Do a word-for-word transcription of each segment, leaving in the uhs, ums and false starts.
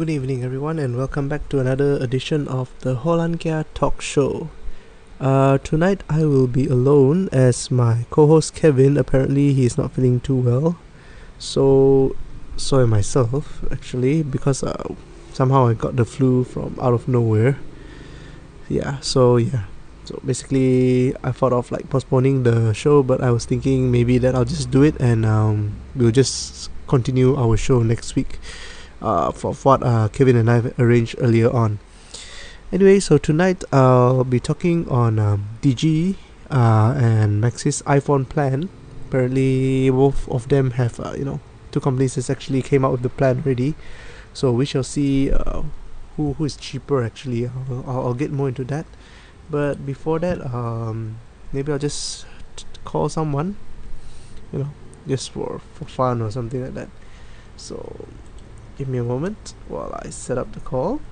Good evening, everyone, and welcome back to another edition of the Hollandkia Talk Show. Uh, tonight I will be alone as my co-host Kevin, apparently he's not feeling too well. So, so am myself, actually, because uh, somehow I got the flu from out of nowhere. Yeah, so yeah. So basically, I thought of like postponing the show, but I was thinking maybe that I'll just do it and um, we'll just continue our show next week. Uh, for what uh, Kevin and I arranged earlier on. Anyway, so tonight I'll be talking on um, Digi uh, and Maxis iPhone plan. Apparently, both of them have, uh, you know, two companies that actually came out with the plan already. So we shall see uh, who who is cheaper. Actually, I'll, I'll, I'll get more into that. But before that, um, maybe I'll just t- call someone, you know, just for for fun or something like that. So. Give me a moment while I set up the call.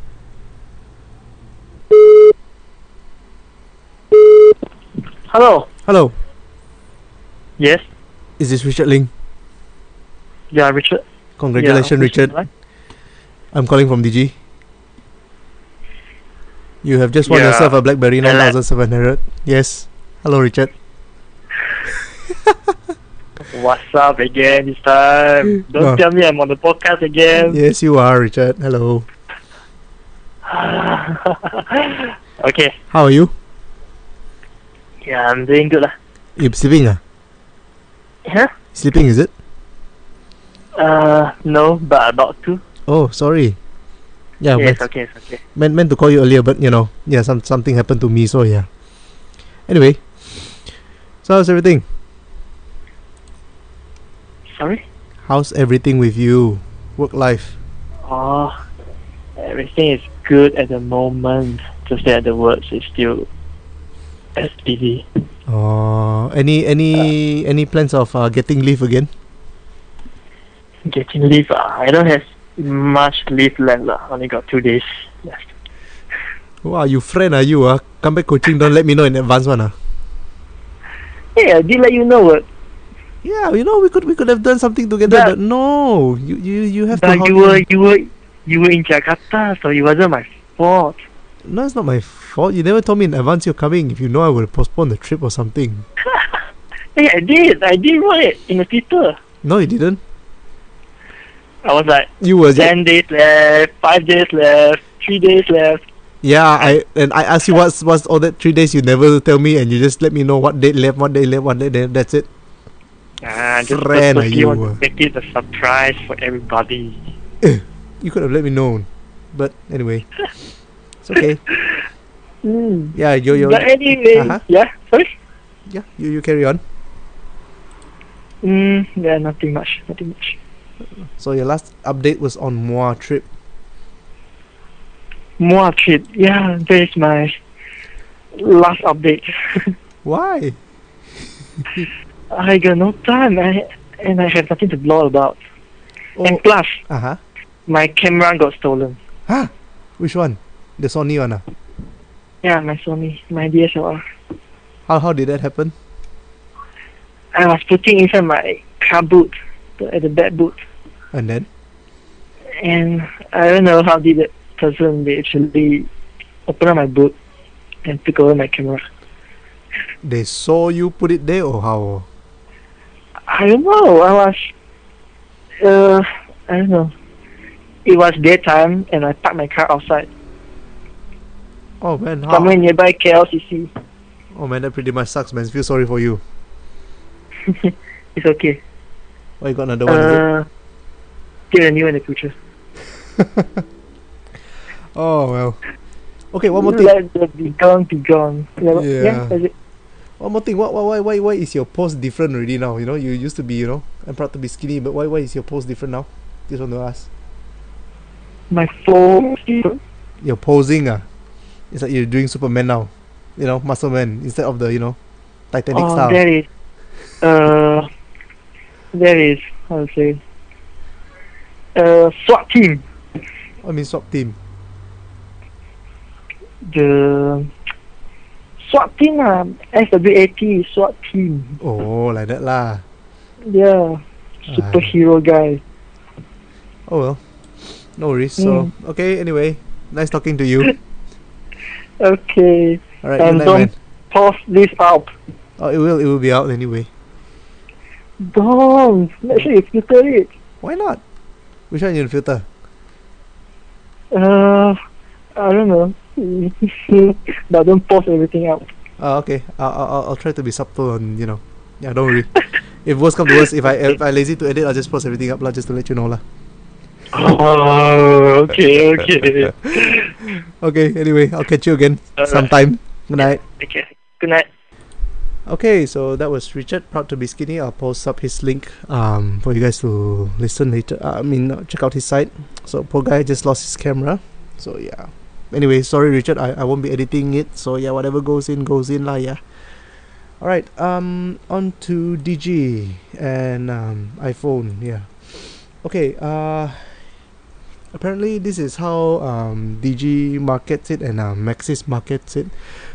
Hello. Hello. Yes. Is this Richard Ling? Yeah, Richard. Congratulations, yeah, Richard. Right? I'm calling from Digi. You have just won yeah. yourself a BlackBerry nine thousand seven hundred. Yes. Hello, Richard. What's up again this time? Don't No. tell me I'm on the podcast again. Yes, you are, Richard. Hello. Okay. How are you? Yeah, I'm doing good lah. You sleeping? Ah? Huh? Sleeping, is it? Uh, no, but about to. Oh, sorry. Yeah, Yeah, meant, it's okay, it's okay. meant, meant to call you earlier, but you know, yeah, some something happened to me, so yeah. Anyway, so how's everything? Sorry? How's everything with you? Work life? Oh, everything is good at the moment. Just that the works is still as busy. Uh, any any uh, any plans of uh, getting leave again? Getting leave, uh, I don't have much leave left lah. Only got two days left. Wow, you friend are you? Uh? Come back coaching, don't let me know in advance one. Uh. Hey, I did let you know what. Yeah, you know we could we could have done something together, but, But- no, you you you have But to. you were you were you were in Jakarta, so it wasn't my fault. No, it's not my fault. You never told me in advance you're coming. If you know, I would have postponed the trip or something. Hey, I did. I did write it in the Twitter. No, you didn't. I was like, You were just, ten days left, five days left, three days left. yeah. I and I asked you what's what's all that three days. You never tell me, and you just let me know what date left, what day left, what day. Then that's it. Ah, just Friend are purposely you, want uh. to make it a surprise for everybody. You could have let me know, but anyway, it's okay. Mm. Yeah, you you But anyway, Uh-huh. yeah, sorry. yeah you you carry on. Mm, yeah, nothing much, nothing much. So your last update was on Moa trip. More trip. Yeah, that is my last update. Why? I got no time, I, and I have nothing to blog about. Oh, And plus, uh huh. my camera got stolen. Huh? Which one? The Sony one. Ah? Yeah, my Sony, my D S L R. How how did that happen? I was putting inside my car boot, the- at the back boot, And then? and I don't know how did that person they actually open up my boot and took over my camera. They saw you put it there or how? I don't know. I was, uh, I don't know. It was daytime, and I parked my car outside, Oh man, how? somewhere nearby K L C C. Oh man, that pretty much sucks, man. Feel sorry for you. It's okay. Why you got another one? Is it? Uh, get a new in the future. Oh well. Okay, one more thing. Let the be gone, be gone. Yeah, Yeah. yeah that's it. One more thing. What, what, why, why, why is your pose different already now? You know, you used to be, you know, I'm proud to be skinny, but why, why is your pose different now? Just want to ask. My phone. You're posing, ah. It's like you're doing Superman now. You know, muscle man instead of the, you know, Titanic Oh, style. that is, uh, that is, how to say, uh, SWAT team. I mean, swap team. The SWAT team, uh, S W A T, SWAT team. Oh, like that lah. Yeah, superhero guy. Oh well. No worries. So, okay, anyway, nice talking to you. Okay. Alright, And good night, don't man. pause this out. Oh, it will, it will be out anyway. Don't. Make sure you filter it. Why not? Which one you filter? Uh, I don't know. But don't post everything out. Oh, okay. I'll, I'll, I'll try to be subtle on, you know. Yeah, don't worry. If worst come to worst, if I if I lazy to edit, I'll just post everything up lah, just to let you know lah. Oh, okay, okay. Okay, anyway, I'll catch you again Alright. sometime. Good night. Okay. Good night. Okay, so that was Richard, proud to be skinny. I'll post up his link um for you guys to listen later. Uh, I mean, uh, check out his site. So poor guy just lost his camera. So yeah. Anyway, sorry Richard, I, I won't be editing it. So yeah, whatever goes in goes in lah. Yeah. All right. Um, on to D G and um iPhone. Yeah. Okay. Uh. Apparently, this is how um, D G markets it and uh, Maxis markets it.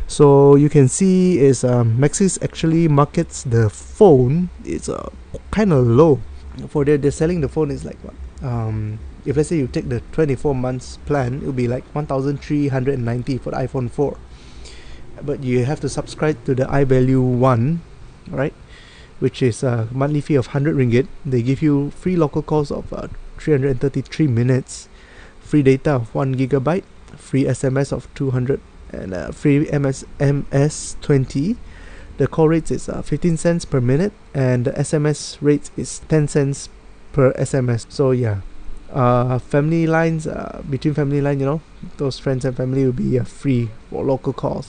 So you can see is um, Maxis actually markets the phone. It's uh, kind of low. For their they're selling the phone is like what? Um, if let's say you take the twenty-four months plan, it'll be like one thousand three hundred ninety for the iPhone four. But you have to subscribe to the iValue one, right? Which is a monthly fee of one hundred ringgit. They give you free local calls of uh, three hundred thirty-three minutes, free data of one gigabyte, free S M S of two hundred, and uh, free M S M S twenty. The call rate is uh, fifteen cents per minute, and the S M S rate is ten cents per S M S. So yeah, uh, family lines, uh, between family line, you know, those friends and family will be uh, free for local calls.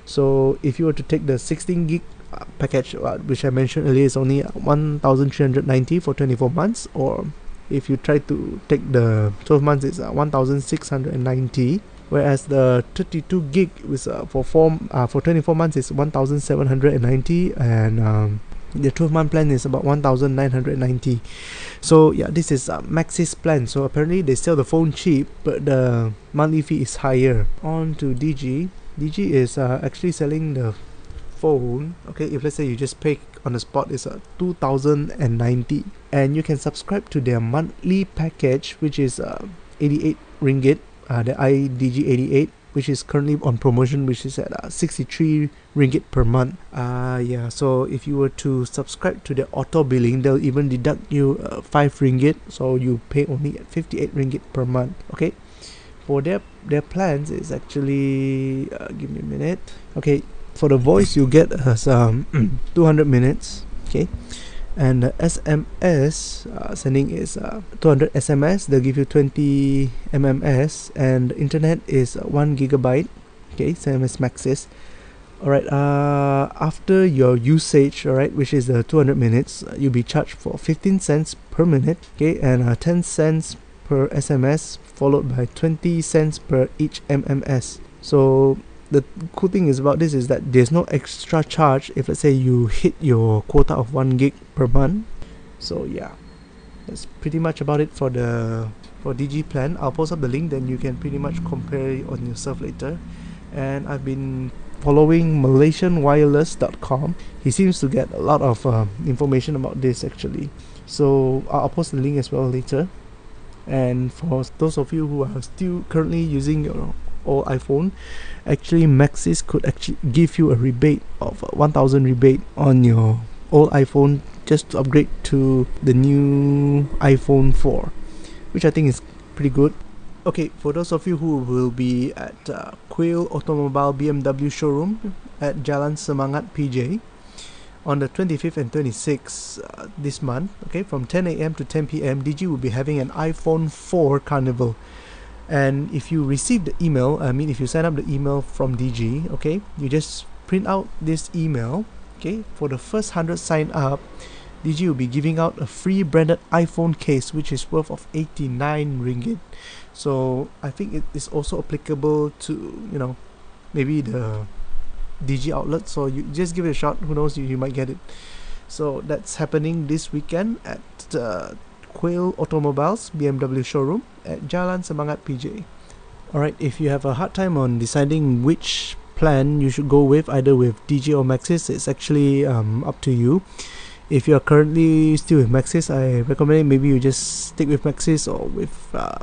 So if you were to take the sixteen gig uh, package, uh, which I mentioned earlier, is only one thousand three hundred ninety for twenty-four months, or if you try to take the twelve months, it's uh, one thousand six hundred ninety, whereas the thirty-two gig is uh, for four uh, for twenty-four months is one thousand seven hundred ninety, and um, the twelve month plan is about one thousand nine hundred ninety. So yeah, this is uh, Maxis plan. So apparently they sell the phone cheap, but the monthly fee is higher. On to D G. D G is uh, actually selling the phone. Okay, if let's say you just pay on the spot, is uh, two thousand ninety, and you can subscribe to their monthly package, which is uh, eighty-eight ringgit, uh, the I D G eighty-eight, which is currently on promotion, which is at uh, sixty-three ringgit per month. Uh yeah, so if you were to subscribe to the auto billing, they'll even deduct you uh, five ringgit, so you pay only at fifty-eight ringgit per month. Okay, for their their plans is actually uh, give me a minute. Okay, for the voice you get as um two hundred minutes. Okay, and the S M S uh, sending is uh, two hundred S M S. They'll give you twenty M M S, and the internet is uh, one gigabyte. Okay, same as Maxis. Alright, uh, after your usage, alright, which is the two hundred minutes, uh, you'll be charged for fifteen cents per minute. Okay, and uh, ten cents per S M S, followed by twenty cents per each M M S. So the cool thing is about this is that there's no extra charge if let's say you hit your quota of one gig per month. So yeah, that's pretty much about it for the for D G plan. I'll post up the link, then you can pretty much compare it on yourself later. And I've been following Malaysian Wireless dot com. He seems to get a lot of uh, information about this actually. So I'll post the link as well later. And for those of you who are still currently using your old iPhone, actually Maxis could actually give you a rebate of uh, one thousand rebate on your old iPhone just to upgrade to the new iPhone four, which I think is pretty good. Okay, for those of you who will be at uh, Quail Automobile B M W showroom at Jalan Semangat P J on the twenty-fifth and twenty-sixth uh, this month, okay, from ten A M to ten P M, D G will be having an iPhone four carnival. And if you receive the email, I mean if you sign up the email from D G, okay, you just print out this email. Okay, for the first one hundred sign up, D G will be giving out a free branded iPhone case, which is worth of eighty-nine ringgit. So I think it is also applicable to, you know, maybe the D G outlet. So you just give it a shot, who knows, you, you might get it. So that's happening this weekend at uh, Quail Automobiles B M W showroom at Jalan Semangat P J. Alright, if you have a hard time on deciding which plan you should go with, either with D G or Maxis, it's actually um, up to you. If you are currently still with Maxis, I recommend maybe you just stick with Maxis or with uh,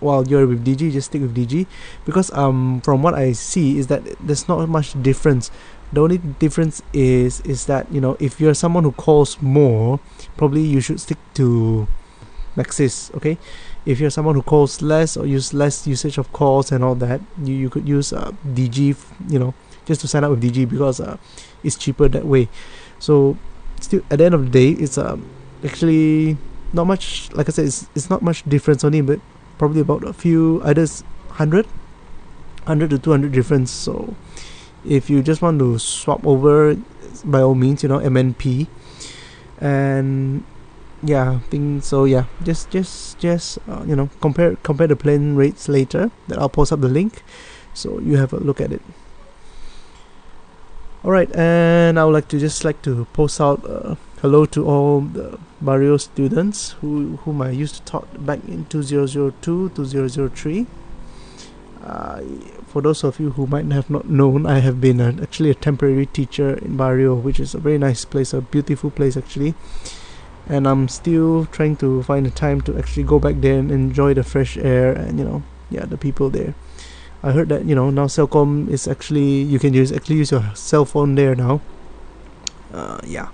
while you're with D G, just stick with D G, because um from what I see is that there's not much difference. The only difference is is that, you know, if you're someone who calls more, probably you should stick to Maxis. Okay, if you're someone who calls less or use less usage of calls and all that, you, you could use uh, D G, you know, just to sign up with D G, because uh, it's cheaper that way. So still, at the end of the day, it's um actually not much. Like I said, it's, it's not much difference only, but probably about a few, either one hundred to two hundred difference. So if you just want to swap over, by all means, you know, M N P. And yeah, I think so. Yeah, just just just uh, you know, compare compare the plan rates later. That I'll post up the link, so you have a look at it. Alright, and I would like to just like to post out uh, hello to all the Barrio students who whom I used to taught back in two thousand two, two thousand three. Uh, for those of you who might have not known, I have been a, actually a temporary teacher in Barrio, which is a very nice place, a beautiful place actually. And I'm still trying to find the time to actually go back there and enjoy the fresh air and, you know, yeah, the people there. I heard that, you know, now Celcom is actually, you can use actually use your cell phone there now. Uh, yeah.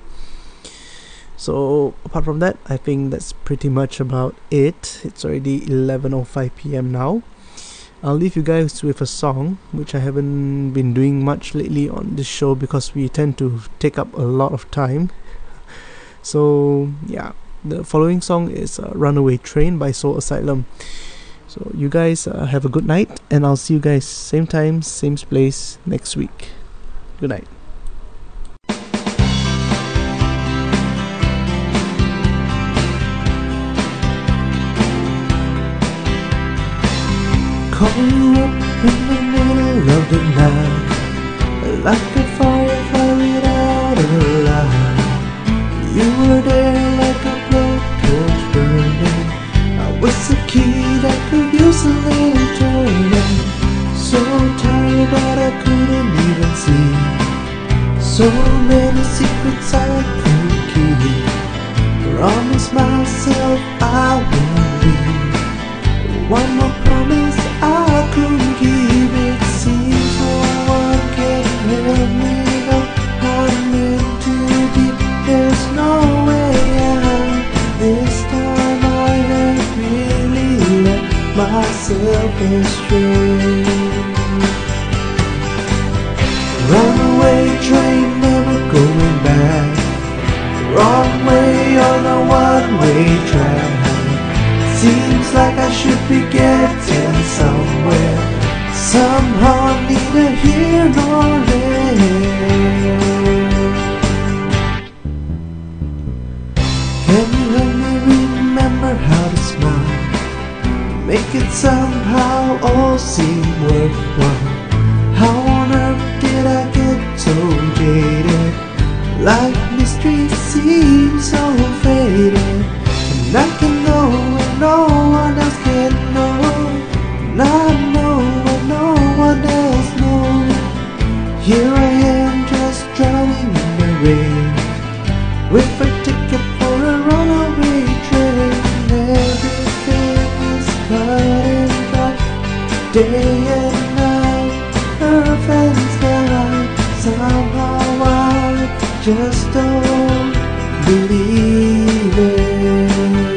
So apart from that, I think that's pretty much about it. It's already eleven oh five p m now. I'll leave you guys with a song, which I haven't been doing much lately on this show because we tend to take up a lot of time. So yeah, the following song is uh, Runaway Train by Soul Asylum. So you guys uh, have a good night, and I'll see you guys same time, same place next week. Good night. Caught you up in the middle of the night, like a firefly without a light. You were there like a blowtorch burning. I was a key that could use a little turning. So tired that I couldn't even sleep. So many secrets I couldn't keep. Promised myself I wouldn't leave. One more promise I couldn't keep. It seems no one can help me. No, I'm in too deep. There's no way out. This time I have really let myself astray. Runaway train, never going back. Wrong way on a one-way track. Seems like I should be getting somewhere. Somehow I'm neither here nor there. Can you help me remember how to smile? Make it somehow all seem worthwhile. How on earth did I get so jaded? Like mystery seems so faded. And I can know when no one else can know. And I know when no one else knows. Here I am just drowning in the rain, with a ticket for a runaway train. Everything is cut and dry, day and night, earth and sky. Somehow I just don't believe it.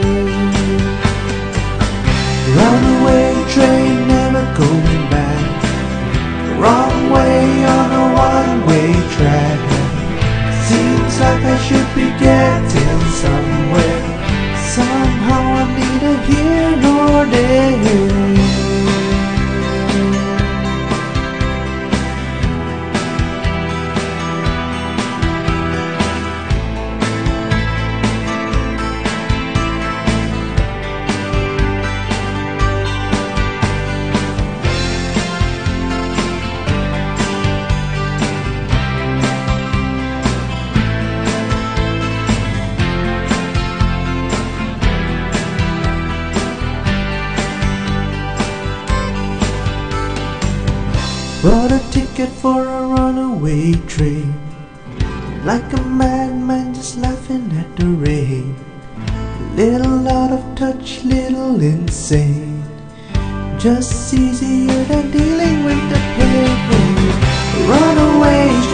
Runaway train, never going back. Wrong way on a one-way track. Seems like I should be getting somewhere. Somehow I'm neither here nor there. Bought a ticket for a runaway train, like a madman just laughing at the rain. Little out of touch, little insane. just easier than dealing with the pain. Run away.